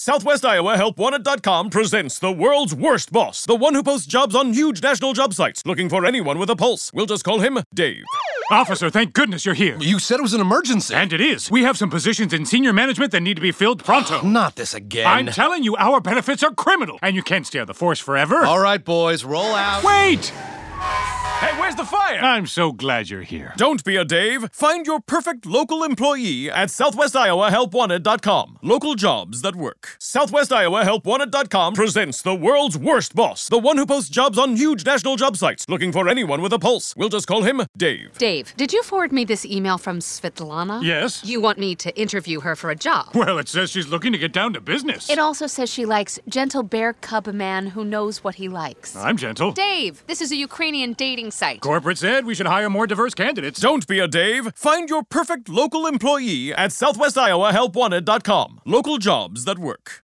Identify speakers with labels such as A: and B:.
A: Southwest Iowa HelpWanted.com presents the world's worst boss, the one who posts jobs on huge national job sites, looking for anyone with a pulse. We'll just call him Dave.
B: Officer, thank goodness you're here.
C: You said it was an emergency.
B: And it is. We have some positions in senior management that need to be filled pronto.
C: Not this again.
B: I'm telling you, our benefits are criminal, and you can't stay on the force forever.
C: All right, boys, roll out.
B: Wait!
A: Hey, where's the fire?
B: I'm so glad you're here.
A: Don't be a Dave. Find your perfect local employee at Southwest Iowa HelpWanted.com. Local jobs that work. Southwest Iowa HelpWanted.com presents the world's worst boss, the one who posts jobs on huge national job sites, looking for anyone with a pulse. We'll just call him Dave.
D: Dave, did you forward me this email from Svetlana?
B: Yes?
D: You want me to interview her for a job?
B: Well, it says she's looking to get down to business.
D: It also says she likes gentle bear cub man who knows what he likes.
B: I'm gentle.
D: Dave, this is a Ukrainian dating site.
B: Corporate said we should hire more diverse candidates.
A: Don't be a Dave. Find your perfect local employee at Southwest Iowa HelpWanted.com. Local jobs that work.